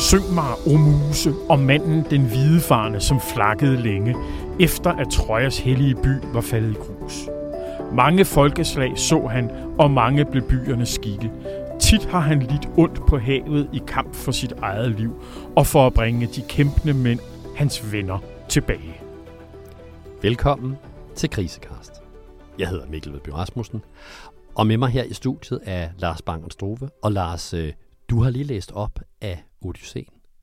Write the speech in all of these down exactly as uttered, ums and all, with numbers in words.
Syng mig, o muse, og manden den hvidefarne, som flakkede længe, efter at Trojas hellige by var faldet i grus. Mange folkeslag så han, og mange blev byernes skikke. Tit har han lidt ondt på havet i kamp for sit eget liv, og for at bringe de kæmpende mænd, hans venner, tilbage. Velkommen til Krisecast. Jeg hedder Mikkel Vedby Rasmussen, og med mig her i studiet er Lars Bang-Strove. Og Lars, du har lige læst op af Odysseen.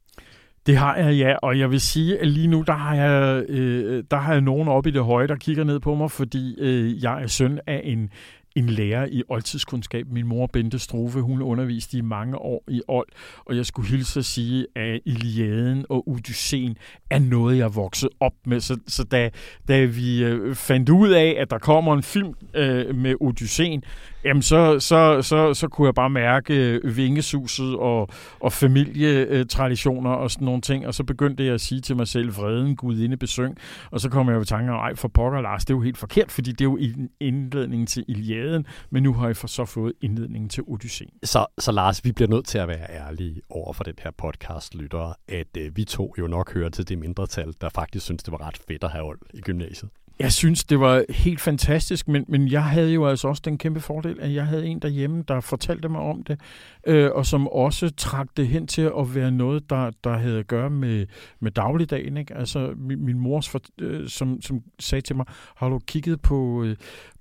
Det har jeg, ja, og jeg vil sige, at lige nu, der har jeg, øh, der har jeg nogen oppe i det høje, der kigger ned på mig, fordi øh, jeg er søn af en, en lærer i oldtidskundskab. Min mor, Bente Strove, hun underviste i mange år i old, og jeg skulle hilse at sige, at Iliaden og Odysseen er noget, jeg voksede op med. Så, så da, da vi øh, fandt ud af, at der kommer en film øh, med Odysseen, jamen så, så, så, så kunne jeg bare mærke vingesuset og, og familietraditioner og sådan nogle ting, og så begyndte jeg at sige til mig selv, vreden gudinde besøng, og så kom jeg jo i tanke om, ej for pokker Lars, det er jo helt forkert, fordi det er jo indledningen til Iliaden, men nu har jeg så fået indledningen til Odysseen. Så, så Lars, vi bliver nødt til at være ærlige over for den her podcast-lyttere, at øh, vi to jo nok hører til det mindretal, der faktisk synes, det var ret fedt at have old i gymnasiet. Jeg synes, det var helt fantastisk, men, men jeg havde jo altså også den kæmpe fordel, at jeg havde en derhjemme, der fortalte mig om det, øh, og som også trak det hen til at være noget, der, der havde at gøre med, med dagligdagen. Ikke? Altså min, min mors, for, øh, som, som sagde til mig, har du kigget på, øh,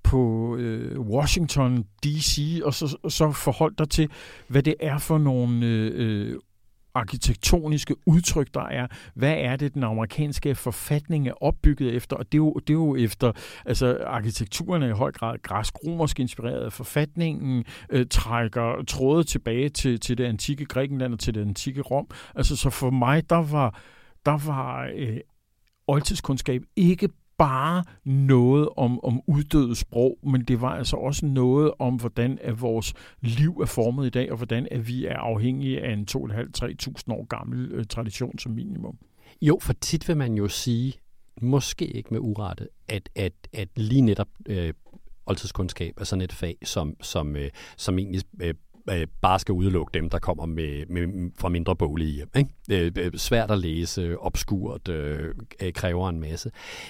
på øh, Washington D C, og så, så forholdt dig til, hvad det er for nogle øh, arkitektoniske udtryk, der er. Hvad er det, den amerikanske forfatning er opbygget efter? Og det er jo, det er jo efter, altså arkitekturen er i høj grad græsk-romersk inspireret af forfatningen, øh, trækker tråde tilbage til, til det antikke Grækenland og til det antikke Rom. Altså så for mig, der var, der var øh, oldtidskundskab ikke bare noget om, om uddøde sprog, men det var altså også noget om, hvordan er vores liv er formet i dag, og hvordan er vi er afhængige af en to og et halvt til tre tusind år gammel øh, tradition som minimum. Jo, for tit vil man jo sige, måske ikke med urette, at, at, at lige netop øh, oldtidskundskab er sådan et fag, som, som, øh, som egentlig øh, bare skal udelukke dem, der kommer med, med, fra mindre boglige hjem. Ikke? Øh, svært at læse, obskurt, øh, kræver en masse.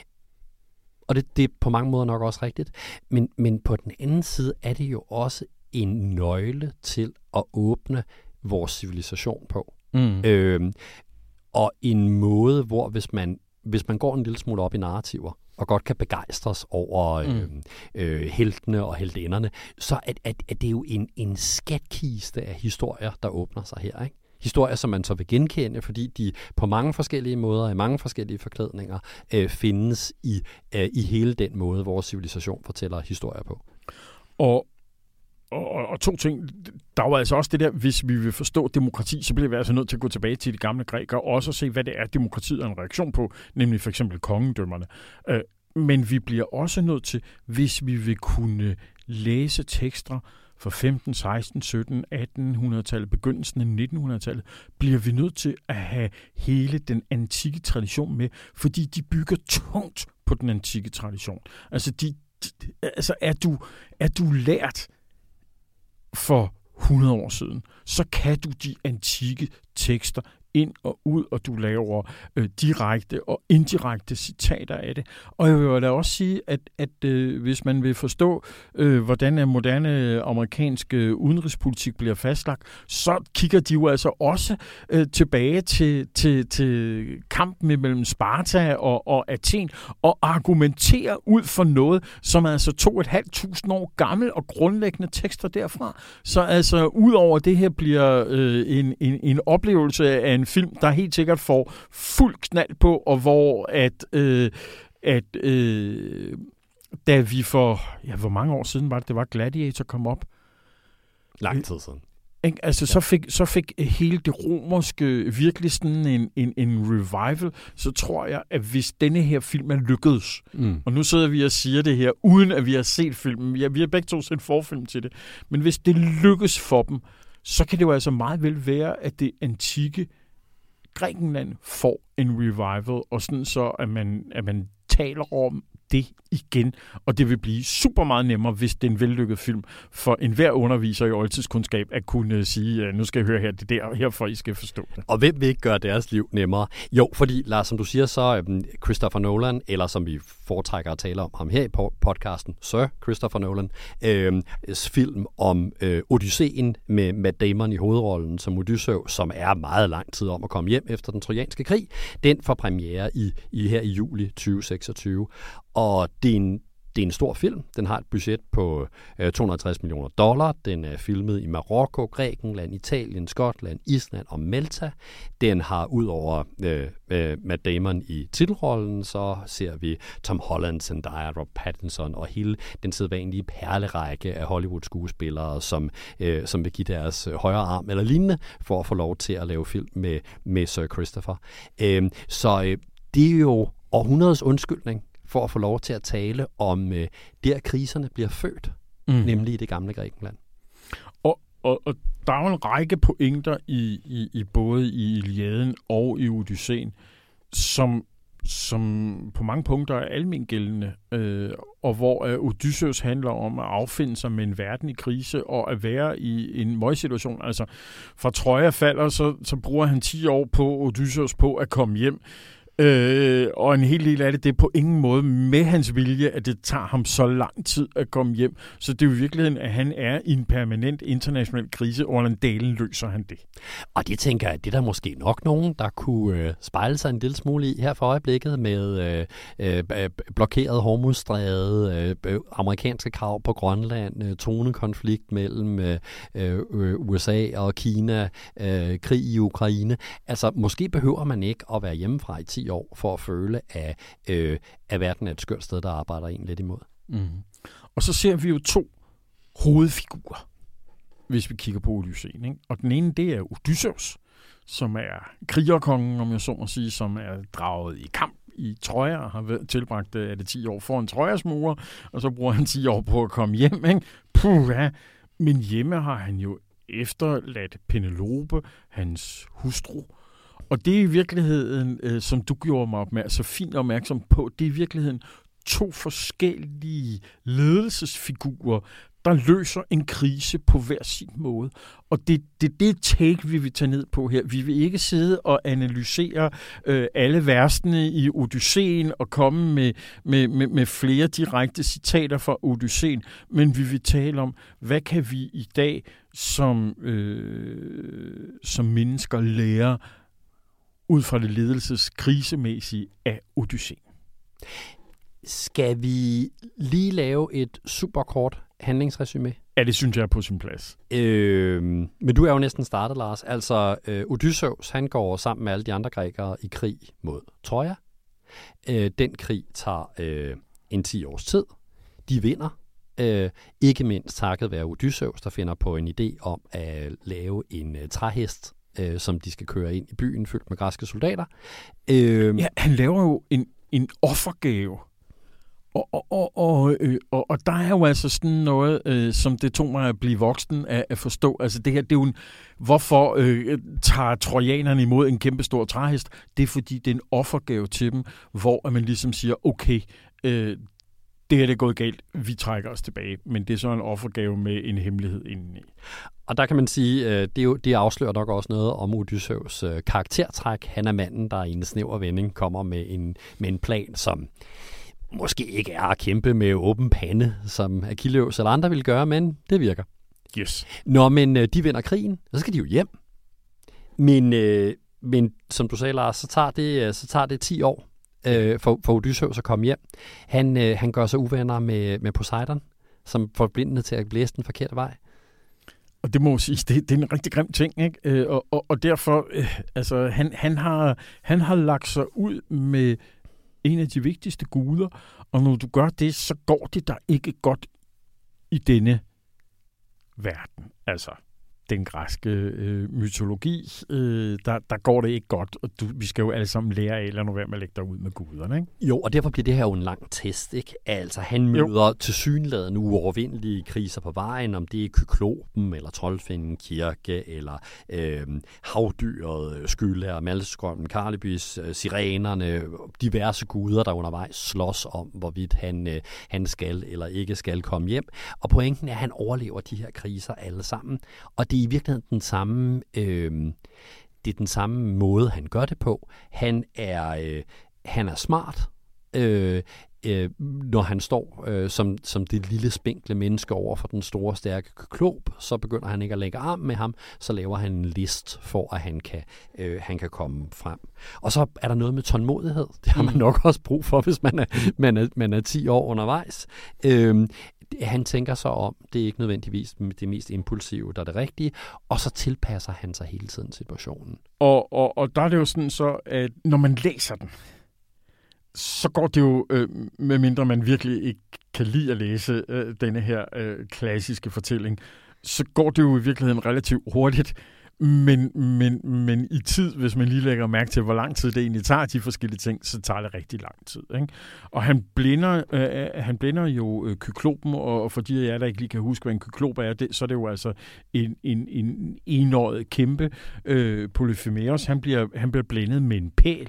Og det, det er på mange måder nok også rigtigt. Men, men på den anden side er det jo også en nøgle til at åbne vores civilisation på. Mm. Øhm, og en måde, hvor hvis man, hvis man går en lille smule op i narrativer, og godt kan begejstres over mm. øh, øh, heltene og heltinderne, så er, er, er det jo en, en skatkiste af historier, der åbner sig her, ikke? Historier, som man så vil genkende, fordi de på mange forskellige måder, i mange forskellige forklædninger, øh, findes i, øh, i hele den måde, vores civilisation fortæller historier på. Og, og, og to ting. Der var altså også det der, hvis vi vil forstå demokrati, så bliver vi altså nødt til at gå tilbage til de gamle grækere, og også se, hvad det er, demokratiet er en reaktion på, nemlig for eksempel kongedømmerne. Øh, men vi bliver også nødt til, hvis vi vil kunne læse tekster for femten, seksten, sytten, attenhundredetallet, begyndelsen af nittenhundredetallet, bliver vi nødt til at have hele den antikke tradition med, fordi de bygger tungt på den antikke tradition. Altså, de, de, altså er, du, er du lært for hundrede år siden, så kan du de antikke tekster ind og ud, og du laver øh, direkte og indirekte citater af det. Og jeg vil da også sige, at, at øh, hvis man vil forstå, øh, hvordan en moderne amerikansk øh, udenrigspolitik bliver fastlagt, så kigger de jo altså også øh, tilbage til, til, til kampen mellem Sparta og, og Athen, og argumenterer ud for noget, som er altså to og et halvt tusind år gammel, og grundlæggende tekster derfra. Så altså, ud over det her bliver øh, en, en, en oplevelse af en film, der helt sikkert får fuld knald på, og hvor at, øh, at øh, da vi for, ja, hvor mange år siden var det, det var Gladiator kom op? Lang tid siden. Ikke? Altså, ja. så, fik, så fik hele det romerske virkelig sådan en, en, en revival, så tror jeg, at hvis denne her film er lykkedes, mm. og nu sidder vi og siger det her, uden at vi har set filmen, ja, vi har begge to set forfilm til det, men hvis det lykkes for dem, så kan det jo altså meget vel være, at det antikke Grækenland får en revival, og sådan så, at man, at man taler om det igen, og det vil blive super meget nemmere, hvis det er en vellykket film, for enhver underviser i oldtidskundskab at kunne sige, nu skal jeg høre her, det der herfor, I skal forstå det. Og hvem vil ikke gøre deres liv nemmere? Jo, fordi, Lars, som du siger, så Christopher Nolan, eller som vi foretrækker at tale om ham her i podcasten, Sir Christopher Nolan, øh, film om øh, Odysseen med Matt Damon i hovedrollen som Odysseus, som er meget lang tid om at komme hjem efter den trojanske krig, den får premiere i, i her i juli tyve seksogtyve. Og det er en Det er en stor film. Den har et budget på øh, to hundrede og halvtreds millioner dollar. Den er filmet i Marokko, Grækenland, Italien, Skotland, Island og Malta. Den har ud over øh, øh, Matt Damon i titelrollen, så ser vi Tom Holland, Zendaya, Robert Pattinson og hele den sædvanlige perlerække af Hollywood-skuespillere, som, øh, som vil give deres øh, højre arm eller lignende for at få lov til at lave film med, med Sir Christopher. Øh, så øh, det er jo århundredets undskyldning for at få lov til at tale om øh, der kriserne bliver født, mm. nemlig i det gamle Grækenland. Og, og, og der er jo en række pointer i, i, i både i Iliaden og i Odysseen, som, som på mange punkter er almengældende, øh, og hvor øh, Odysseus handler om at affinde sig med en verden i krise og at være i en møgsituation. Altså fra Troja falder, så, så bruger han ti år på Odysseus på at komme hjem. Øh, og en hel del af det, det er på ingen måde med hans vilje, at det tager ham så lang tid at komme hjem. Så det er jo i virkeligheden, at han er i en permanent international krise, og hvordan dalen løser han det. Og det tænker jeg, det er der måske nok nogen, der kunne øh, spejle sig en lille smule i her for øjeblikket med øh, øh, blokeret Hormuzstræde, øh, amerikanske krav på Grønland, øh, tonekonflikt mellem øh, øh, U S A og Kina, øh, krig i Ukraine. Altså, måske behøver man ikke at være hjemmefra i ti år for at føle, at, øh, at verden er et skørt sted, der arbejder en lidt imod. Mm. Og så ser vi jo to hovedfigurer, hvis vi kigger på Odysseen, ikke? Og den ene, det er Odysseus, som er krigerkongen, om jeg så må sige, som er draget i kamp i Troja og har tilbragt er det ti år foran Trojas mure, og så bruger han ti år på at komme hjem. Ikke? Puh, ja. Men hjemme har han jo efterladt Penelope, hans hustru. Og det er i virkeligheden, øh, som du gjorde mig opmærksom, så fint opmærksom på, det er i virkeligheden to forskellige ledelsesfigurer, der løser en krise på hver sin måde. Og det er det, det take, vi vil tage ned på her. Vi vil ikke sidde og analysere øh, alle versene i Odysseen og komme med, med, med, med flere direkte citater fra Odysseen, men vi vil tale om, hvad kan vi i dag som, øh, som mennesker lære ud fra det ledelseskrisemæssige af Odysseen. Skal vi lige lave et superkort handlingsresumé? Ja, det synes jeg er på sin plads. Øh, men du er jo næsten startet, Lars. Altså, øh, Odysseus, han går sammen med alle de andre grækere i krig mod Troja. Øh, den krig tager øh, en ti års tid. De vinder. Øh, ikke mindst takket være Odysseus, der finder på en idé om at lave en øh, træhest, øh, som de skal køre ind i byen, fyldt med græske soldater. Øh, ja, han laver jo en, en offergave. Og, og, og, og, øh, og, og der er jo altså sådan noget, øh, som det tog mig at blive voksen af at forstå. Altså det her, det er jo en, hvorfor øh, tager trojanerne imod en kæmpe stor træhest? Det er fordi, det er en offergave til dem, hvor man ligesom siger, okay, øh, det her det er gået galt, vi trækker os tilbage. Men det er så en offergave med en hemmelighed indeni. Og der kan man sige, øh, det, er jo, det afslører nok også noget om Odysseus øh, karaktertræk. Han er manden, der i en snæver vending kommer med en, med en plan, som måske ikke er at kæmpe med åben pande, som Achilleus eller andre vil gøre, men det virker. Yes. Nå, men øh, de vinder krigen, og så skal de jo hjem. Men, øh, men som du sagde, Lars, så tager det, så tager det ti år øh, for, for Odysseus at komme hjem. Han, øh, han gør sig uvenner med, med Poseidon, som får blindende til at blæse den forkerte vej. Og det må jo sige, det, det er en rigtig grim ting, ikke? Øh, og, og, og derfor, øh, altså, han, han, har, han har lagt sig ud med en af de vigtigste guder, og når du gør det, så går det der ikke godt i denne verden. Altså, den græske øh, mytologi, øh, der, der går det ikke godt, og du, vi skal jo alle sammen lære af, eller nu være med at lægge dig ud med guderne, ikke? Jo, og derfor bliver det her jo en lang test, ikke? Altså, han møder tilsyneladende uovervindelige kriser på vejen, om det er Kyklopen, eller Troldfinden Kirke, eller øh, havdyret Skylla, Malstrømmen, Karlebys, øh, sirenerne, diverse guder, der undervejs slås om, hvorvidt han, øh, han skal eller ikke skal komme hjem. Og pointen er, at han overlever de her kriser alle sammen, og det er i virkeligheden den samme, øh, det er den samme måde, han gør det på. Han er, øh, han er smart, øh, øh, når han står øh, som, som det lille spinkle menneske over for den store, stærke Kyklop, så begynder han ikke at lægge arm med ham, så laver han en list for, at han kan, øh, han kan komme frem. Og så er der noget med tålmodighed. Det har man nok også brug for, hvis man er, man er, man er ti år undervejs. Øh, Han tænker sig om, det er ikke nødvendigvis det mest impulsive, der er det rigtige, og så tilpasser han sig hele tiden situationen. Og, og, og der er det jo sådan så, at når man læser den, så går det jo, øh, medmindre man virkelig ikke kan lide at læse øh, denne her øh, klassiske fortælling, så går det jo i virkeligheden relativt hurtigt. Men, men, men i tid, hvis man lige lægger mærke til, hvor lang tid det egentlig tager de forskellige ting, så tager det rigtig lang tid, ikke? Og han blinder, øh, han blinder jo øh, Kyklopen, og for de af jer, der ikke lige kan huske, hvad en kyklop er, det, så er det jo altså en, en, en enåret kæmpe øh, Polyphemeros. Han bliver, han bliver blændet med en pæl.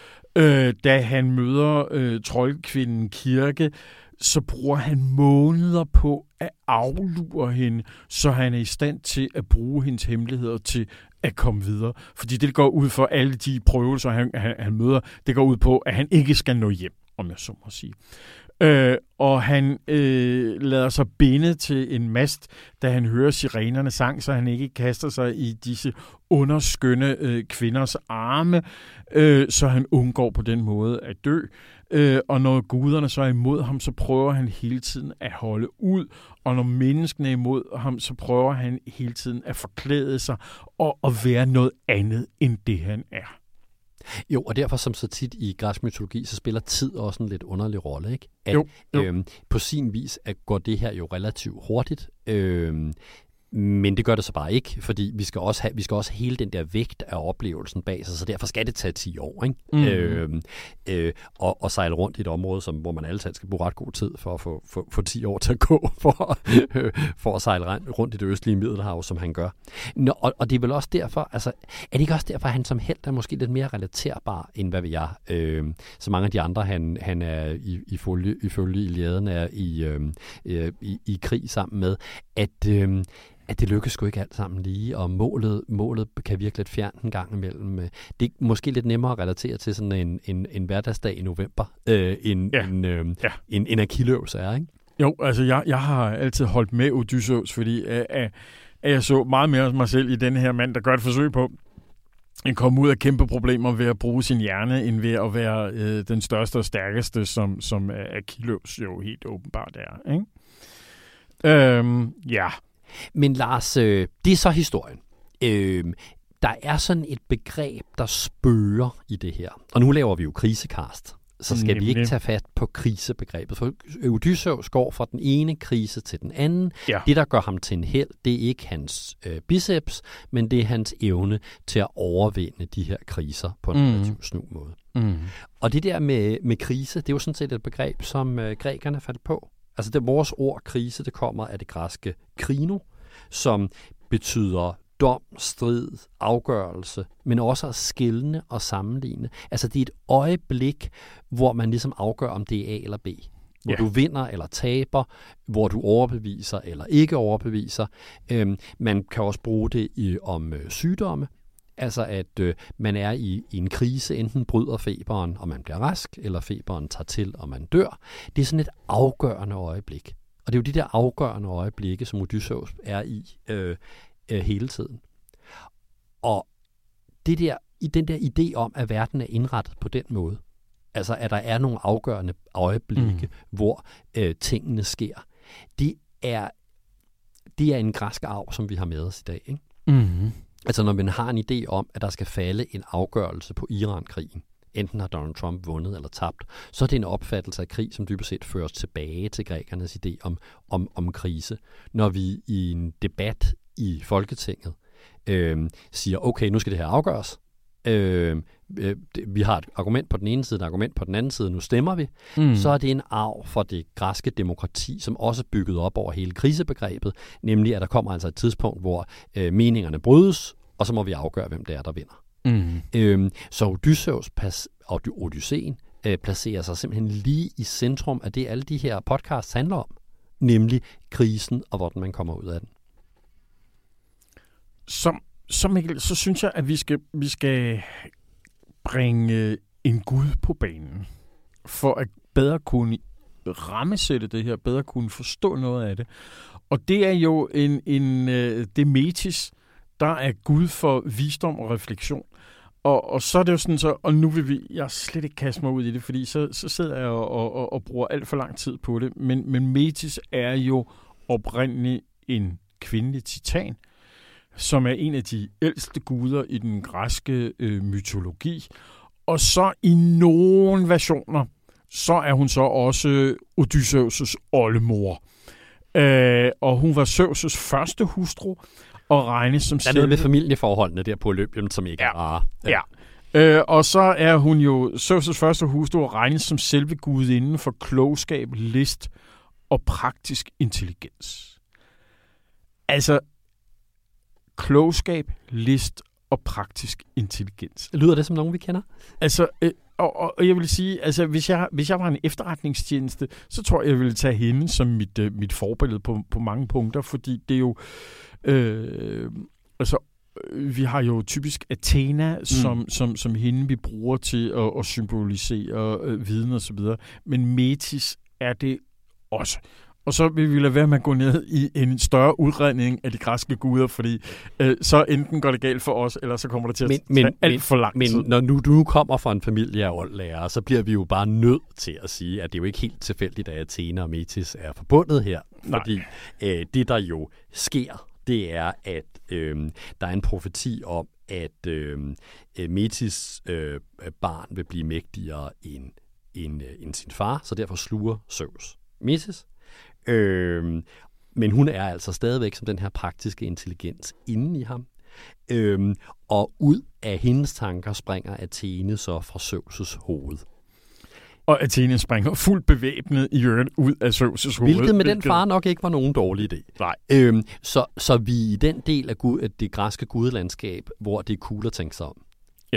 Øh, da han møder øh, troldkvinden Kirke, så bruger han måneder på at aflure hende, så han er i stand til at bruge hendes hemmeligheder til at komme videre. Fordi det går ud for alle de prøvelser, han, han, han møder, det går ud på, at han ikke skal nå hjem, om jeg så må sige. Øh, og han øh, lader sig binde til en mast, da han hører sirenerne sang, så han ikke kaster sig i disse underskønne øh, kvinders arme, øh, så han undgår på den måde at dø. Øh, og når guderne så er imod ham, så prøver han hele tiden at holde ud, og når menneskene er imod ham, så prøver han hele tiden at forklæde sig og at være noget andet end det, han er. Jo, og derfor som så tit i græsk mytologi, så spiller tid også en lidt underlig rolle, ikke? At, jo, jo. Øhm, på sin vis at går det her jo relativt hurtigt, øhm, men det gør det så bare ikke, fordi vi skal også have, vi skal også have hele den der vægt af oplevelsen bag sig, så derfor skal det tage ti år, ikke? Mm. Øhm, øh, og, og sejle rundt i et område, som, hvor man altid skal bruge ret god tid for at få, få, få ti år til at gå, for, øh, for at sejle rundt i det østlige Middelhav, som han gør. Nå, og, og det er vel også derfor, altså, er det ikke også derfor, at han som helt er måske lidt mere relaterbar, end hvad vi er? Øh, så mange af de andre, han, han er i, ifølge, ifølge Iliaden er i, øh, i, i krig sammen med, at øh, at det lykkes sgu ikke alt sammen lige, og målet, målet kan virke lidt fjernt en gang imellem. Det er måske lidt nemmere at relatere til sådan en, en, en hverdagsdag i november, øh, end ja. en, øh, ja. en, en Achilleus er, ikke? Jo, altså jeg, jeg har altid holdt med Odysseus, fordi at, at jeg så meget mere mig selv i den her mand, der gør et forsøg på at komme ud af kæmpe problemer ved at bruge sin hjerne, end ved at være øh, den største og stærkeste, som, som Achilleus jo helt åbenbart er, ikke? Øhm, ja. Men Lars, øh, det er så historien. Øh, der er sådan et begreb, der spøger i det her. Og nu laver vi jo krisekast, så skal Nemlig. vi ikke tage fat på krisebegrebet. For Odysseus går fra den ene krise til den anden. Ja. Det, der gør ham til en held, det er ikke hans øh, biceps, men det er hans evne til at overvinde de her kriser på en mm. relativt snu måde. Mm. Og det der med, med krise, det er jo sådan set et begreb, som øh, grækerne faldt på. Altså det vores ord krise, det kommer af det græske krino, som betyder dom, strid, afgørelse, men også at skelne og sammenligne. Altså det er et øjeblik, hvor man ligesom afgør, om det er A eller B. Hvor ja. du vinder eller taber, hvor du overbeviser eller ikke overbeviser. Øhm, man kan også bruge det i, om øh, sygdomme. Altså at øh, man er i, i en krise, enten bryder feberen, og man bliver rask, eller feberen tager til, og man dør. Det er sådan et afgørende øjeblik. Og det er jo de der afgørende øjeblikke, som Odysseus er i øh, øh, hele tiden. Og det der, i den der idé om, at verden er indrettet på den måde, altså at der er nogle afgørende øjeblikke, mm. hvor øh, tingene sker, det er, det er en græsk arv, som vi har med os i dag, ikke? Mm. Altså når man har en idé om, at der skal falde en afgørelse på Iran-krigen, enten har Donald Trump vundet eller tabt, så er det en opfattelse af krig, som dybest set føres tilbage til grækernes idé om, om, om krise. Når vi i en debat i Folketinget øh, siger, okay, nu skal det her afgøres. Øh, øh, vi har et argument på den ene side, et argument på den anden side, nu stemmer vi. Mm. Så er det en arv for det græske demokrati, som også er bygget op over hele krisebegrebet, nemlig at der kommer altså et tidspunkt, hvor øh, meningerne brydes, og så må vi afgøre, hvem det er, der vinder. Mm. Øh, så Odysseus pas, og Odysseen øh, placerer sig simpelthen lige i centrum af det, alle de her podcasts handler om, nemlig krisen og hvordan man kommer ud af den. Som, som Mikkel, så synes jeg, at vi skal, vi skal bringe en Gud på banen, for at bedre kunne rammesætte det her, bedre kunne forstå noget af det. Og det er jo en, en det Metis, der er Gud for visdom og refleksion. Og, og så er det jo sådan så, og nu vil vi, jeg slet ikke kaste mig ud i det, fordi så, så sidder jeg og, og, og bruger alt for lang tid på det. Men, men Metis er jo oprindeligt en kvindelig titan, som er en af de ældste guder i den græske øh, mytologi. Og så i nogle versioner, så er hun så også Odysseus' oldemor. Øh, og hun var Zeus' første hustru, og regnes som... Der er noget med familieforholdene der på Olympien, som ikke ja, er rare. Ja. ja. Øh, og så er hun jo Zeus' første hustru, og regnes som selve gudinden for klogskab, list og praktisk intelligens. Altså, klogskab, list og praktisk intelligens. Lyder det som nogen, vi kender? Altså, øh, og, og jeg vil sige, altså, hvis jeg, hvis jeg var en efterretningstjeneste, så tror jeg, jeg ville tage hende som mit, øh, mit forbillede på, på mange punkter, fordi det er jo... Øh, altså, vi har jo typisk Athena mm. som, som, som hende, vi bruger til at, at symbolisere øh, viden og så videre. Men Metis er det også. Og så vil vi lade være med at gå ned i en større udredning af de græske guder, fordi øh, så enten går det galt for os, eller så kommer det til at men, tage men, alt for lang tid. Men når nu du kommer fra en familie af oldlærere, så bliver vi jo bare nødt til at sige, at det er jo ikke helt tilfældigt, at Athena og Metis er forbundet her. Nej. Fordi øh, det, der jo sker, det er, at øh, der er en profeti om, at øh, Metis øh, barn vil blive mægtigere end, end, end sin far, så derfor sluger Zeus Metis. Øh, men hun er altså stadigvæk som den her praktiske intelligens inde i ham. Øh, og ud af hendes tanker springer Athene så fra Zeus' hoved. Og Athene springer fuldt bevæbnet i øvrigt ud af Zeus' hoved. Hvilket med den far nok ikke var nogen dårlig idé. Nej. Øhm, så, så vi i den del af, gud, af det græske gudelandskab, hvor det er cool at tænke sig om. Ja.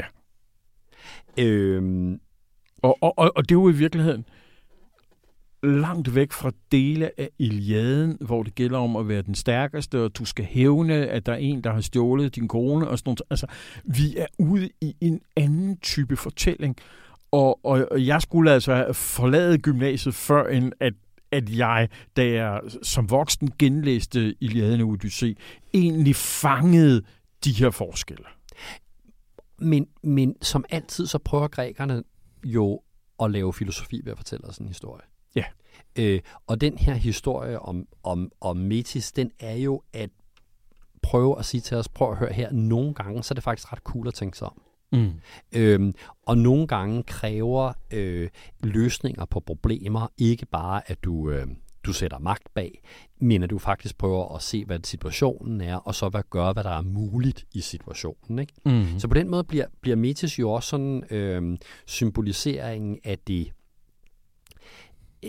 Øhm, og, og, og, og det er jo i virkeligheden langt væk fra dele af Iliaden, hvor det gælder om at være den stærkeste, og du skal hævne, at der er en, der har stjålet din kone, og sådan noget. Altså, vi er ude i en anden type fortælling, og, og, og jeg skulle altså forlade gymnasiet, før end at, at jeg, da jeg som voksen genlæste Iliaden og Odyssé, egentlig fangede de her forskelle. Men, men som altid, så prøver grækerne jo at lave filosofi ved at fortælle os en historie. Ja. Øh, og den her historie om, om, om Metis, den er jo at prøve at sige til os, prøv at høre her, nogle gange, så er det faktisk ret cool at tænke sig om. Mm. Øhm, og nogle gange kræver øh, løsninger på problemer ikke bare, at du, øh, du sætter magt bag, men at du faktisk prøver at se, hvad situationen er, og så hvad gøre, hvad der er muligt i situationen. Ikke? Mm. Så på den måde bliver, bliver Metis jo også sådan øh, symboliseringen af det øh,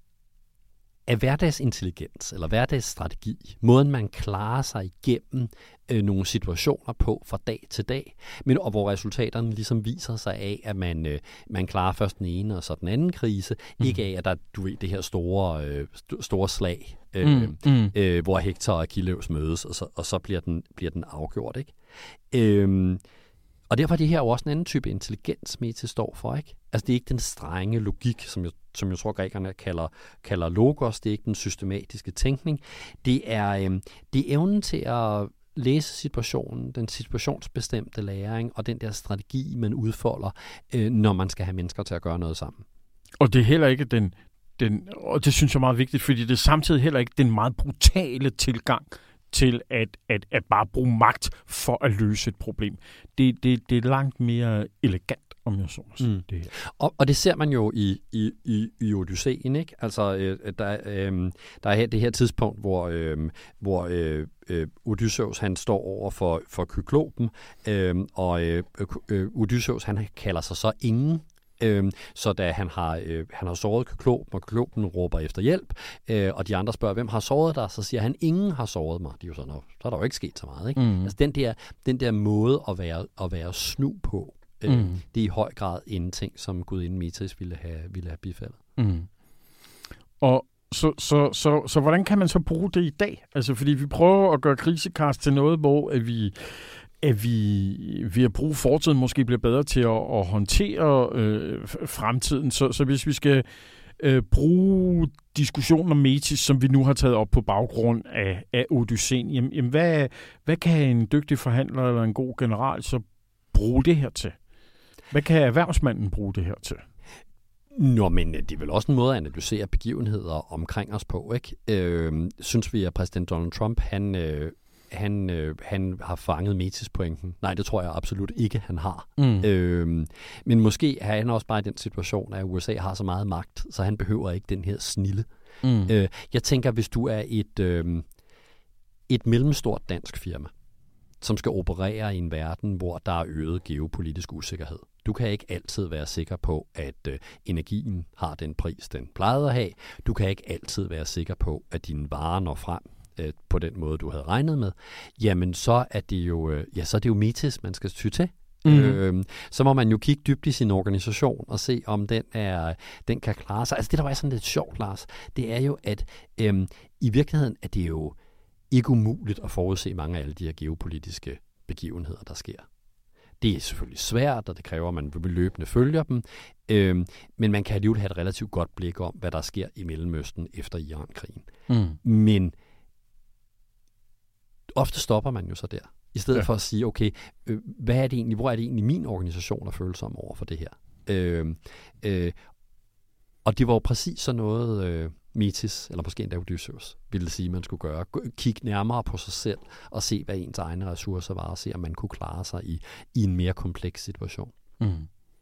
af hverdagsintelligens eller hverdagsstrategi, måden man klarer sig igennem øh, nogle situationer på fra dag til dag, men og hvor resultaterne ligesom viser sig af, at man, øh, man klarer først den ene og så den anden krise, mm. ikke af, at der du ved, det her store, øh, st- store slag, øh, mm. Mm. Øh, hvor Hektor og Achilleus mødes, og så, og så bliver, den, bliver den afgjort. Ikke? Øh, Og derfor er det her jo også en anden type intelligens, Metis står for, ikke? Altså det er ikke den strenge logik, som jeg, som jeg tror grækerne kalder, kalder logos, det er ikke den systematiske tænkning. Det er, øh, det er evnen til at læse situationen, den situationsbestemte læring og den der strategi, man udfolder, øh, når man skal have mennesker til at gøre noget sammen. Og det er heller ikke den, den og det synes jeg er meget vigtigt, fordi det er samtidig heller ikke den meget brutale tilgang til at, at, at bare bruge magt for at løse et problem. Det, det, det er langt mere elegant om jeg så må sige mm. det her. Og, og det ser man jo i, i, i, i Odysseen, ikke? Altså, øh, der, øh, der er her, det her tidspunkt, hvor, øh, hvor øh, øh, Odysseus, han står over for, for Kyklopen, øh, og øh, øh, Odysseus, han kalder sig så ingen. Øh, så da han har, øh, han har såret Kyklopen, og Kyklopen råber efter hjælp, øh, og de andre spørger, hvem har såret dig? Så siger han, ingen har såret mig. De er jo sådan, så er der jo ikke sket så meget, ikke? Mm. Altså, den der, den der måde at være, at være snu på, øh, mm. det er i høj grad en ting, som gudinden Metis ville have, ville have bifaldet. Mm. Og så, så, så, så hvordan kan man så bruge det i dag? Altså, fordi vi prøver at gøre krisekast til noget, hvor at vi at vi ved at bruge fortiden måske bliver bedre til at, at håndtere øh, fremtiden. Så, så hvis vi skal øh, bruge diskussionen om Metis, som vi nu har taget op på baggrund af, af Odysseen, jamen, jamen hvad, hvad kan en dygtig forhandler eller en god general så bruge det her til? Hvad kan erhvervsmanden bruge det her til? Nå, men det er vel også en måde at analysere begivenheder omkring os på, ikke? Øh, synes vi, at præsident Donald Trump, han... Øh Han, øh, han har fanget Metis-pointen. Nej, det tror jeg absolut ikke, han har. Mm. Øhm, men måske er han også bare i den situation, at U S A har så meget magt, så han behøver ikke den her snilde. Mm. Øh, jeg tænker, hvis du er et, øh, et mellemstort dansk firma, som skal operere i en verden, hvor der er øget geopolitisk usikkerhed. Du kan ikke altid være sikker på, at øh, energien har den pris, den plejede at have. Du kan ikke altid være sikker på, at dine varer når frem på den måde, du havde regnet med, jamen så er det jo, ja, så er det jo Metis, man skal ty til. Mm-hmm. Øh, så må man jo kigge dybt i sin organisation og se, om den er, den kan klare sig. Altså det, der var sådan lidt sjovt, Lars, det er jo, at øhm, i virkeligheden er det jo ikke umuligt at forudse mange af alle de her geopolitiske begivenheder, der sker. Det er selvfølgelig svært, og det kræver, at man løbende følger dem, øhm, men man kan alligevel have et relativt godt blik om, hvad der sker i Mellemøsten efter Iran-krigen. Mm. Men ofte stopper man jo så der, i stedet ja. for at sige, okay, øh, hvad er det egentlig, hvor er det egentlig min organisation er følsom over for det her? Øh, øh, og det var jo præcis sådan noget, øh, Metis, eller måske endda Odysseus, ville sige, man skulle gøre. Kigge nærmere på sig selv, og se, hvad ens egne ressourcer var, og se, om man kunne klare sig i, i en mere kompleks situation. Mm.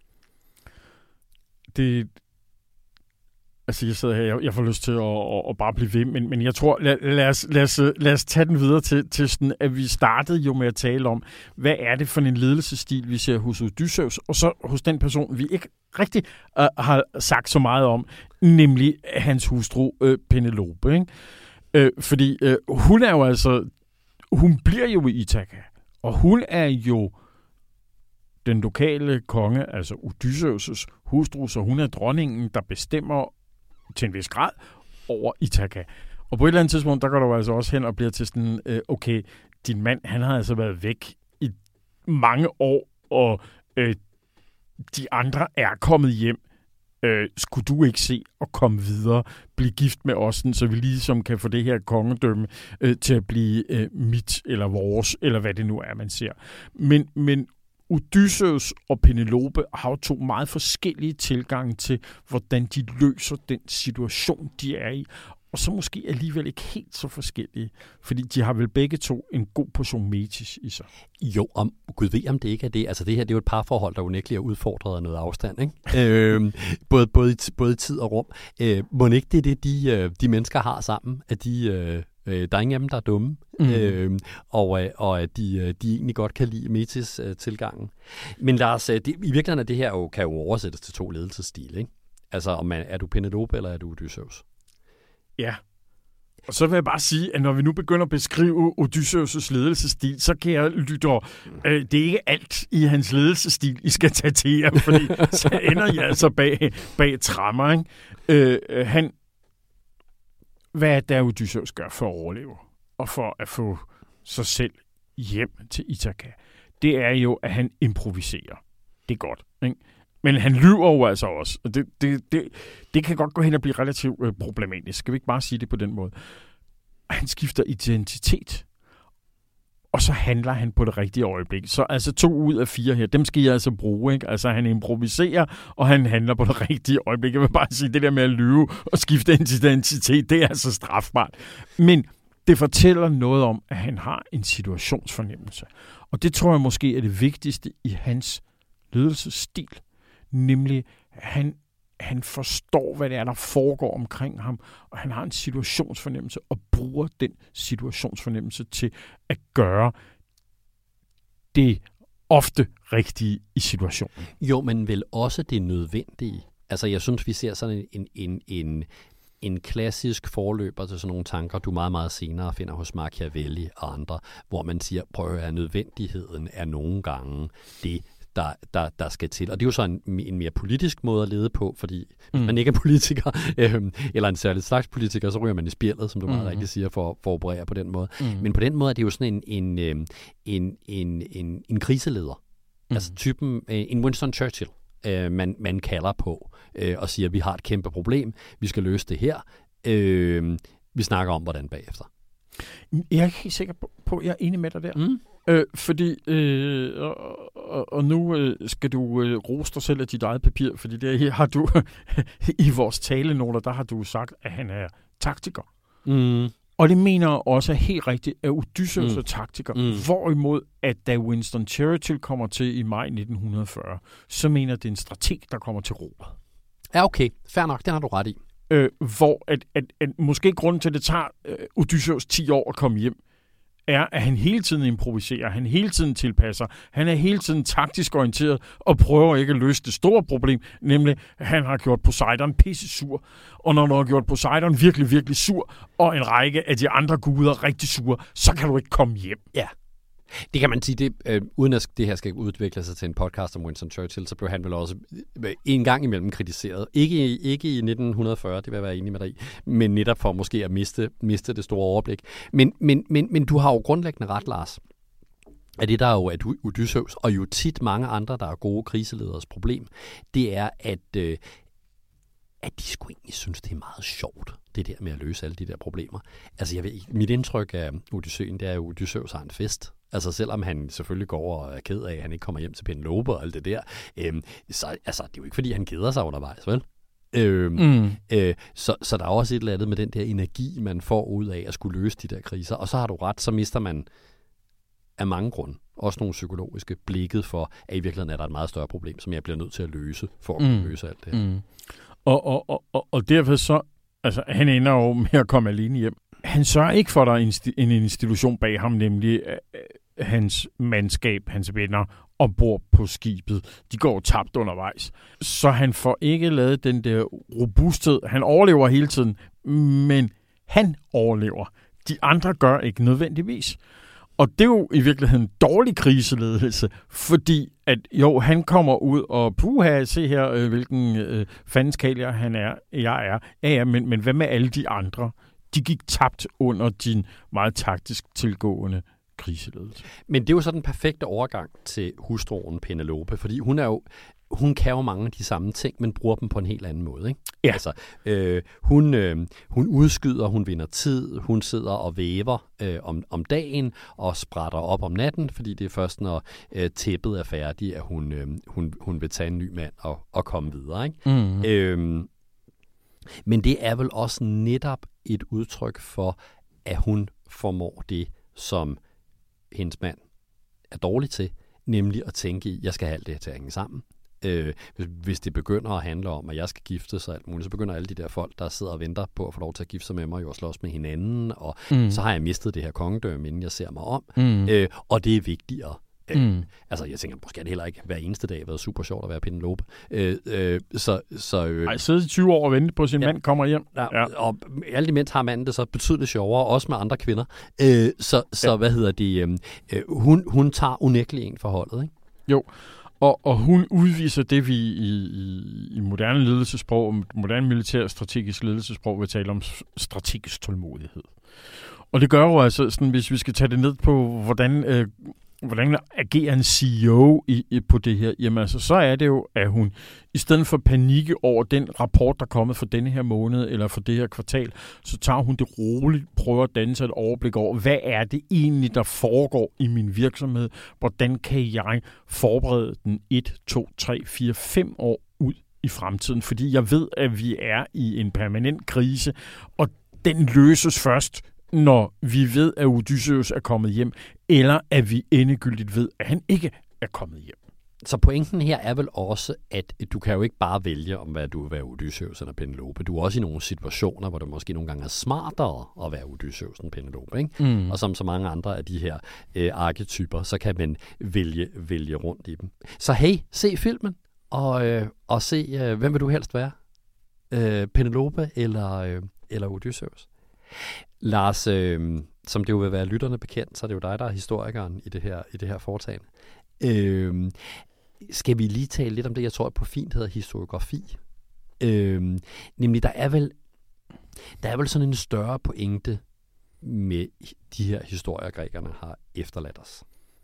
Det Altså, jeg sidder her, jeg, jeg får lyst til at, at, at bare blive ved, men, men jeg tror, lad, lad, os, lad, os, lad os tage den videre til, til sådan, at vi startede jo med at tale om, hvad er det for en ledelsesstil, vi ser hos Odysseus, og så hos den person, vi ikke rigtig uh, har sagt så meget om, nemlig hans hustru uh, Penelope. Ikke? Uh, fordi uh, hun er jo altså, hun bliver jo i Ithaka, og hun er jo den lokale konge, altså Odysseus' hustru, så hun er dronningen, der bestemmer til en vis grad over Ithaka. Og på et eller andet tidspunkt, der går du altså også hen og bliver til sådan, øh, okay, din mand, han har altså været væk i mange år, og øh, de andre er kommet hjem. Øh, skulle du ikke se at komme videre, blive gift med os, så vi ligesom kan få det her kongedømme øh, til at blive øh, mit eller vores, eller hvad det nu er, man ser. Men, men Odysseus og Penelope har jo to meget forskellige tilgange til, hvordan de løser den situation, de er i. Og så måske alligevel ikke helt så forskellige, fordi de har vel begge to en god portion Metis i sig. Jo, om Gud ved, om det ikke er det. Altså det her, det er jo et parforhold, der unægteligt er udfordret af noget afstand, ikke? øh, både, både, både tid og rum. Øh, må ikke det er det, de, de mennesker har sammen, at de... Øh Der er ingen af dem, der er dumme, mm. øh, og, og at de, de egentlig godt kan lide Metis-tilgangen. Men Lars, det, i virkeligheden er det her jo, kan jo oversættes til to ledelsesstil, ikke? Altså, om man, er du Penelope, eller er du Odysseus? Ja. Og så vil jeg bare sige, at når vi nu begynder at beskrive Odysseus' ledelsesstil, så kan jeg lytte, øh, det er ikke alt i hans ledelsesstil, I skal tage til jer, fordi så ender jeg altså bag, bag trammer, ikke? Øh, han Hvad er det, Odysseus gør for at overleve, og for at få sig selv hjem til Ithaka? Det er jo, at han improviserer. Det er godt, ikke? Men han lyver jo altså også, og det, det, det, det kan godt gå hen og blive relativt øh, problematisk. Skal vi ikke bare sige det på den måde? Han skifter identitet, og så handler han på det rigtige øjeblik. Så altså to ud af fire her, dem skal jeg altså bruge, ikke? Altså han improviserer, og han handler på det rigtige øjeblik. Jeg vil bare sige, det der med at lyve og skifte identitet, det er altså strafbart. Men det fortæller noget om, at han har en situationsfornemmelse. Og det tror jeg måske er det vigtigste i hans ledelsesstil. nemlig han, han forstår, hvad det er, der foregår omkring ham, og han har en situationsfornemmelse, og bruger den situationsfornemmelse til at gøre det ofte rigtige i situationen. Jo, men vel også det nødvendige. Altså, jeg synes, vi ser sådan en, en, en, en klassisk forløber til sådan nogle tanker, du meget, meget senere finder hos Machiavelli og andre, hvor man siger, prøv at høre, nødvendigheden er nogle gange det, der, der, der skal til. Og det er jo så en, en mere politisk måde at lede på, fordi mm. hvis man ikke er politiker, øh, eller en særlig slags politiker, så ryger man i spjældet, som du meget mm. rigtigt siger, for, for at operere på den måde. Mm. Men på den måde er det jo sådan en, en, en, en, en, en kriseleder. Mm. Altså typen, en Winston Churchill, øh, man, man kalder på øh, og siger, vi har et kæmpe problem, vi skal løse det her. Øh, vi snakker om, hvordan bagefter. Jeg er ikke helt sikker på, at jeg er enig med dig der. Mm. Øh, fordi, øh, og, og nu øh, skal du øh, rose dig selv af dit eget papir, fordi der her har du, i vores talenoter, der har du sagt, at han er taktiker. Mm. Og det mener jeg også er helt rigtigt, at Odysseus mm. er taktiker. Mm. Hvorimod, at da Winston Churchill kommer til i maj nitten fyrre, så mener det er en strateg, der kommer til roret. Ja, okay. Fair nok, den har du ret i. Øh, hvor at, at, at måske grunden til, at det tager øh, Odysseus ti år at komme hjem, er, at han hele tiden improviserer, han hele tiden tilpasser, han er hele tiden taktisk orienteret og prøver ikke at løse det store problem, nemlig at han har gjort Poseidon pisse sur, og når du har gjort Poseidon virkelig, virkelig sur, og en række af de andre guder rigtig sure, så kan du ikke komme hjem. Ja. Det kan man sige, det, øh, uden at det her skal udvikle sig til en podcast om Winston Churchill, så blev han vel også en gang imellem kritiseret. Ikke, ikke i nitten fyrre, det vil jeg være enig med dig i, men netop for måske at miste, miste det store overblik. Men, men, men, men du har jo grundlæggende ret, Lars. At det, der er jo at Odysseus, og jo tit mange andre, der er gode kriseleders problem, det er, at, øh, at de sgu egentlig synes, det er meget sjovt, det der med at løse alle de der problemer. Altså, jeg ved, mit indtryk af Odysseuen, det er jo, at Odysseus har en fest. Altså selvom han selvfølgelig går og er ked af, at han ikke kommer hjem til Penelope og alt det der, øhm, så altså, det er jo ikke, fordi han keder sig undervejs, vel? Øhm, mm. øh, så, så der er også et eller andet med den der energi, man får ud af at skulle løse de der kriser. Og så har du ret, så mister man af mange grunde også nogle psykologiske blikket for, at i virkeligheden er der et meget større problem, som jeg bliver nødt til at løse, for at kunne mm. løse alt det her. Mm. Og, og, og, og, og derfor så, altså han ender jo med at komme alene hjem. Han sørger ikke for, at der er en institution bag ham, nemlig uh, hans mandskab, hans venner, ombord på skibet. De går tabt undervejs. Så han får ikke lavet den der robusthed. Han overlever hele tiden, men han overlever. De andre gør ikke nødvendigvis. Og det er jo i virkeligheden en dårlig kriseledelse, fordi at jo, han kommer ud og puha, se her, øh, hvilken øh, fandenskalier han er, jeg er. Ja, ja, men, men hvad med alle de andre? De gik tabt under din meget taktisk tilgående kriseledelse. Men det er jo så den perfekte overgang til hustruen Penelope, fordi hun er jo hun kan jo mange af de samme ting, men bruger dem på en helt anden måde. Ikke? Ja. Altså, øh, hun, øh, hun udskyder, hun vinder tid, hun sidder og væver øh, om, om dagen og sprætter op om natten, fordi det er først, når øh, tæppet er færdigt, at hun, øh, hun, hun vil tage en ny mand og, og komme videre. Ikke? Mm-hmm. Øh, men det er vel også netop et udtryk for, at hun formår det, som hendes mand er dårlig til, nemlig at tænke i, jeg skal have alt det her til at hænge sammen. Øh, hvis det begynder at handle om, at jeg skal gifte sig alt muligt, så begynder alle de der folk, der sidder og venter på at få lov til at gifte sig med mig, jo at slås med hinanden, og mm. så har jeg mistet det her kongedømme, inden jeg ser mig om. Mm. Øh, og det er vigtigere. Mm. Altså, jeg tænker, måske er det heller ikke hver eneste dag været super sjovt at være Penelope. Øh, øh, så, så, øh, Ej, sidde i tyve år og vente på, at sin ja. mand kommer hjem. Ja, ja. Og alt imens har manden det så betydeligt sjovere, også med andre kvinder. Øh, så, så ja. hvad hedder det? Øh, hun, hun tager unægteligt en for holdet, ikke? Jo. Og, og hun udviser det, vi i, i, i moderne ledelsesprog, moderne militær strategisk ledelsesprog, vil tale om strategisk tålmodighed. Og det gør jo altså, sådan, hvis vi skal tage det ned på, hvordan, øh, hvordan agerer en C E O i, i, på det her, jamen altså, så er det jo, at hun i stedet for panikke over den rapport, der er kommet for denne her måned, eller for det her kvartal, så tager hun det roligt, prøver at danne sig et overblik over, hvad er det egentlig, der foregår i min virksomhed? Hvordan kan jeg forberede den et, to, tre, fire, fem år ud i fremtiden? Fordi jeg ved, at vi er i en permanent krise, og den løses først, når vi ved, at Odysseus er kommet hjem, eller at vi endegyldigt ved, at han ikke er kommet hjem. så pointen her er vel også, at du kan jo ikke bare vælge, om hvad du vil være Odysseus eller Penelope. Du er også i nogle situationer, hvor det måske nogle gange er smartere at være Odysseus end Penelope. Ikke? Mm. Og som så mange andre af de her øh, arketyper, så kan man vælge, vælge rundt i dem. Så hey, se filmen, og, øh, og se, øh, hvem vil du helst være? Øh, Penelope eller, øh, eller Odysseus? Lars, øh, som det jo vil være lytterne bekendt, så er det jo dig, der er historikeren i det her, i det her foretagende. Øh, skal vi lige tale lidt om det, jeg tror på fint hedder historiografi. Øh, nemlig, der er vel der er vel sådan en større pointe med de her historier, grækerne har efterladt os.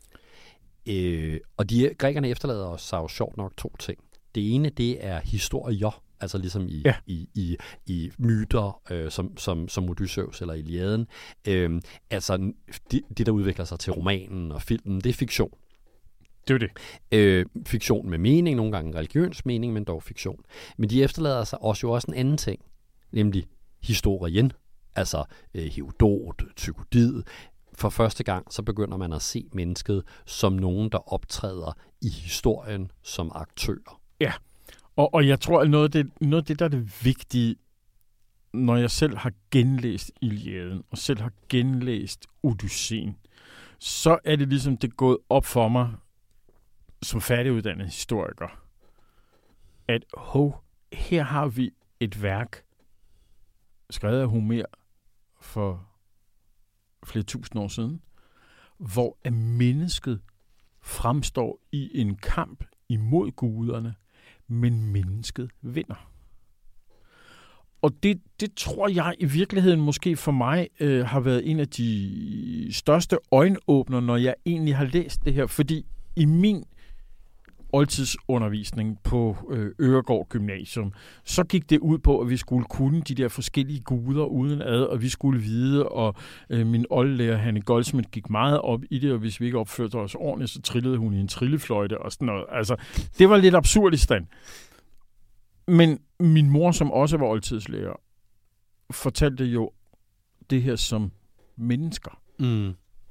Øh, og de grækerne efterlader os så jo sjovt nok to ting. Det ene, det er historier, altså ligesom i, ja. i, i, i myter, øh, som, som, som Odysseus eller Iliaden. Øh, altså det, det, der udvikler sig til romanen og filmen, det er fiktion. Det er det. Øh, fiktion med mening, nogle gange religiøs mening, men dog fiktion. Men de efterlader sig også jo også en anden ting, nemlig historien, altså øh, Herodot, Thukydid. For første gang, så begynder man at se mennesket som nogen, der optræder i historien som aktør. Ja, og, og jeg tror, at noget af, det, noget af det, der er det vigtige, når jeg selv har genlæst Iliaden, og selv har genlæst Odysseen, så er det ligesom det gået op for mig, som færdiguddannet historiker, at hov, her har vi et værk, skrevet af Homer for flere tusind år siden, hvor at mennesket fremstår i en kamp imod guderne, men mennesket vinder. Og det, det tror jeg i virkeligheden måske for mig øh, har været en af de største øjenåbner, når jeg egentlig har læst det her, fordi i min oldtidsundervisning på øh, Øregård Gymnasium, så gik det ud på, at vi skulle kunne de der forskellige guder uden ad, og vi skulle vide, og øh, min oldlærer Hanne Goldsmith gik meget op i det, og hvis vi ikke opførte os ordentligt, så trillede hun i en trillefløjte og sådan noget. Altså, det var lidt absurd i stand. Men min mor, som også var oldtidslærer, fortalte jo det her som mennesker. Mm.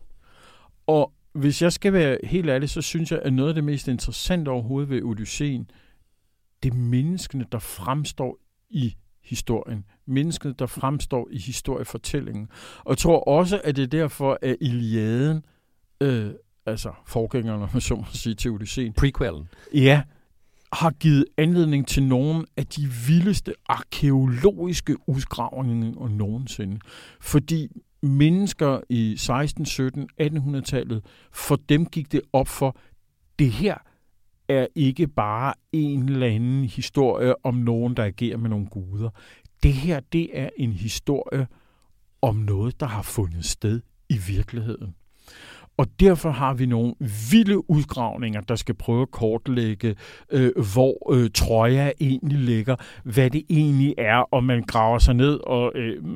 Og hvis jeg skal være helt ærlig, så synes jeg, at noget af det mest interessante overhovedet ved Odysseen, det er menneskene, der fremstår i historien. Menneskene, der fremstår i historiefortællingen. Og jeg tror også, at det er derfor, at Iliaden, øh, altså forgængerne, så må sige, til Odysseen, prequelen, ja, har givet anledning til nogle af de vildeste arkæologiske udgravninger nogensinde. Fordi mennesker i seksten, sytten, attenhundredetallet, for dem gik det op for, det her er ikke bare en eller anden historie om nogen, der agerer med nogle guder. Det her, det er en historie om noget, der har fundet sted i virkeligheden. Og derfor har vi nogle vilde udgravninger, der skal prøve at kortlægge, øh, hvor øh, Troja egentlig ligger, hvad det egentlig er, og man graver sig ned, og øh,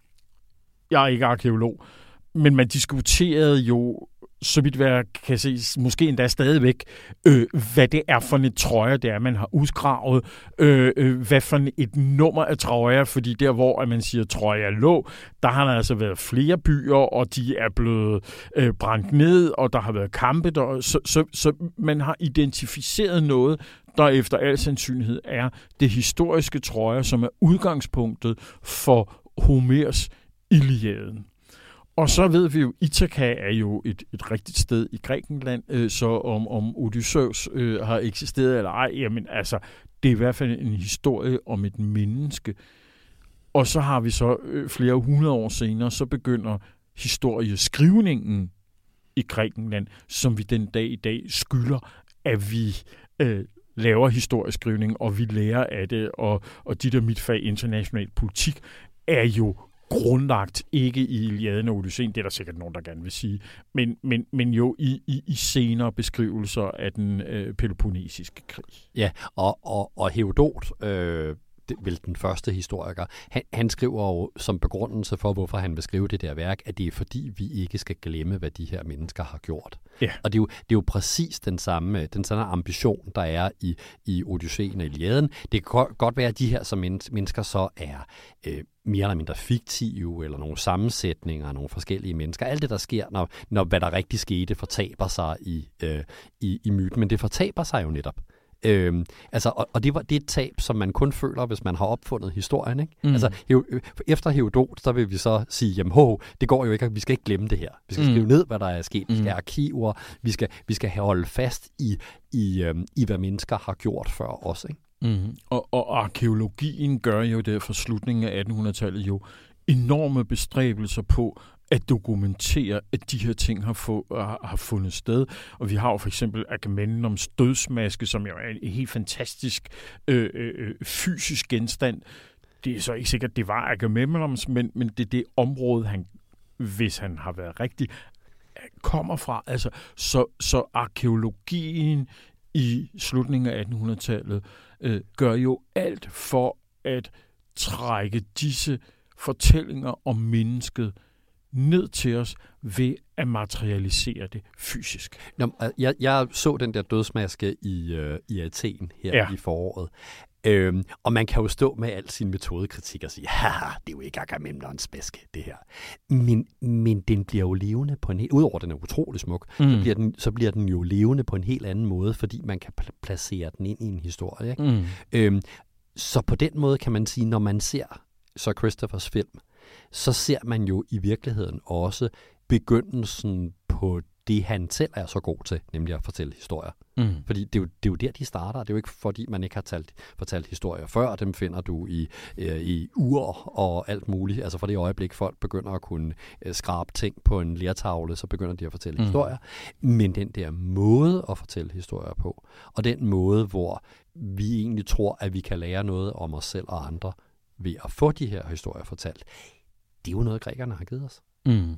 jeg er ikke arkæolog, men man diskuterede jo, så vidt hvad jeg kan se, måske endda stadigvæk, øh, hvad det er for et Troja, det er, man har udgravet, øh, øh, hvad for et nummer af Troja, fordi der, hvor man siger, Troja lå, der har der altså været flere byer, og de er blevet øh, brændt ned, og der har været kampe, der, så, så, så man har identificeret noget, der efter al sandsynlighed er det historiske Troja, som er udgangspunktet for Homers Iliaden. Og så ved vi jo, Ithaka er jo et, et rigtigt sted i Grækenland, øh, så om, om Odysseus øh, har eksisteret eller ej, jamen altså, det er i hvert fald en historie om et menneske. Og så har vi så øh, flere hundrede år senere, så begynder historieskrivningen i Grækenland, som vi den dag i dag skylder, at vi øh, laver historieskrivning, og vi lærer af det, og, og dit og mit fag, international politik, er jo grundlagt ikke i Iliaden og Odysseen, det er der sikkert nogen, der gerne vil sige, men, men, men jo i, i, i senere beskrivelser af den øh, peloponnesiske krig. Ja, og, og, og Herodot, øh, vel den første historiker. Han, han skriver jo som begrundelse for, hvorfor han vil skrive det der værk, at det er fordi, vi ikke skal glemme, hvad de her mennesker har gjort. Ja. Og det er, jo, det er jo præcis den samme, den samme ambition, der er i, i Odysseen og Iliaden. Det kan godt være, at de her som mennesker så er øh, mere eller mindre fiktive, eller nogle sammensætninger af nogle forskellige mennesker. Alt det, der sker, når, når hvad der rigtig skete, fortaber sig i, øh, i, i myten. Men det fortaber sig jo netop. Øhm, altså, og, og det var det er et tab, som man kun føler, hvis man har opfundet historien, ikke? Mm. Altså, efter Herodot, så vil vi så sige, jamen, ho, det går jo ikke, vi skal ikke glemme det her. Vi skal mm. skrive ned, hvad der er sket. Vi skal have arkiver. Vi skal, vi skal holde fast i, i, øhm, i, hvad mennesker har gjort før os, ikke? Mm. Og, og arkeologien gør jo det fra slutningen af attenhundredetallet jo enorme bestræbelser på at dokumentere, at de her ting har, få, har fundet sted. Og vi har jo for eksempel Agamemnons dødsmaske, som jo er en helt fantastisk øh, øh, fysisk genstand. Det er så ikke sikkert, at det var Agamemnons, men, men det er det område, han, hvis han har været rigtig, kommer fra. Altså, så, så arkeologien i slutningen af attenhundredetallet øh, gør jo alt for at trække disse fortællinger om mennesket ned til os ved at materialisere det fysisk. Nå, jeg, jeg så den der dødsmaske i, øh, i Athen her ja. i foråret. Øhm, og man kan jo stå med al sin metodekritik og sige, haha, det er jo ikke Agamemnons maske, det her. Men, men den bliver jo levende på en helt... Udover den er utrolig smuk, mm. så, bliver den, så bliver den jo levende på en helt anden måde, fordi man kan pl- placere den ind i en historie. Ikke? Mm. Øhm, så på den måde kan man sige, når man ser Sir Christophers film, så ser man jo i virkeligheden også begyndelsen på det, han selv er så god til, nemlig at fortælle historier. Mm. Fordi det er, jo, det er jo der, de starter. Det er jo ikke, fordi man ikke har talt, fortalt historier før. Dem finder du i, øh, i ur og alt muligt. Altså fra det øjeblik, folk begynder at kunne øh, skrabe ting på en lertavle, så begynder de at fortælle mm. historier. Men den der måde at fortælle historier på, og den måde, hvor vi egentlig tror, at vi kan lære noget om os selv og andre ved at få de her historier fortalt, det er jo noget, grækerne har givet os. Mm.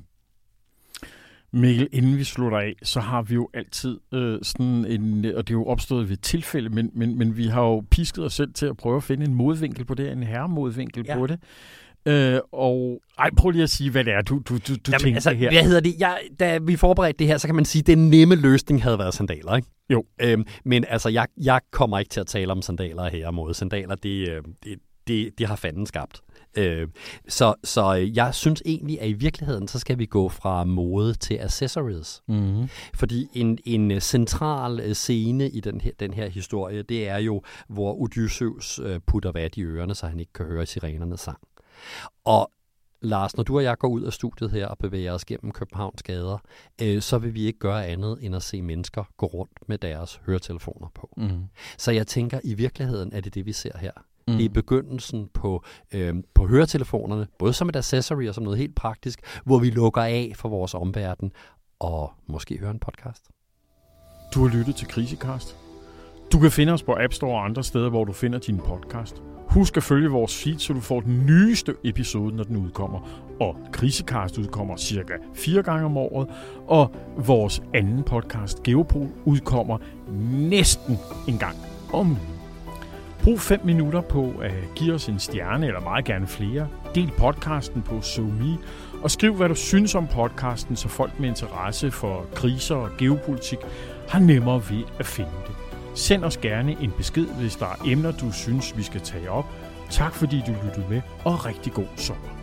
Mikkel, inden vi slutter af, så har vi jo altid øh, sådan en, og det er jo opstået ved tilfælde, men, men, men vi har jo pisket os selv til at prøve at finde en modvinkel på det, en herremodvinkel ja. på det. Øh, og ej, prøv lige at sige, hvad det er, du, du, du, du Jamen, tænker altså, her. Hvad hedder det? Jeg, da vi forberedte det her, så kan man sige, at den nemme løsning havde været sandaler, ikke? Jo. Øhm, men altså, jeg, jeg kommer ikke til at tale om sandaler her mod sandaler. Det, det, det, det har fanden skabt. Øh, så, så jeg synes egentlig, at i virkeligheden, så skal vi gå fra mode til accessories. Mm-hmm. Fordi en, en central scene i den her, den her historie, det er jo, hvor Odysseus putter vat i ørerne, så han ikke kan høre sirenernes sang. Og Lars, når du og jeg går ud af studiet her og bevæger os gennem Københavns gader, øh, så vil vi ikke gøre andet end at se mennesker gå rundt med deres høretelefoner på. Mm. Så jeg tænker, i virkeligheden er det det, vi ser her. Mm. Det er begyndelsen på, øh, på høretelefonerne, både som et accessory og som noget helt praktisk, hvor vi lukker af for vores omverden og måske hører en podcast. Du har lyttet til Krisecast. Du kan finde os på App Store og andre steder, hvor du finder din podcast. Husk at følge vores feed, så du får den nyeste episode, når den udkommer. Og Krisecast udkommer cirka fire gange om året. Og vores anden podcast, Geopol, udkommer næsten en gang om ugen. Brug fem minutter på at give os en stjerne, eller meget gerne flere. Del podcasten på SoMe, og skriv, hvad du synes om podcasten, så folk med interesse for kriser og geopolitik har nemmere ved at finde det. Send os gerne en besked, hvis der er emner, du synes, vi skal tage op. Tak fordi du lyttede med, og rigtig god sommer.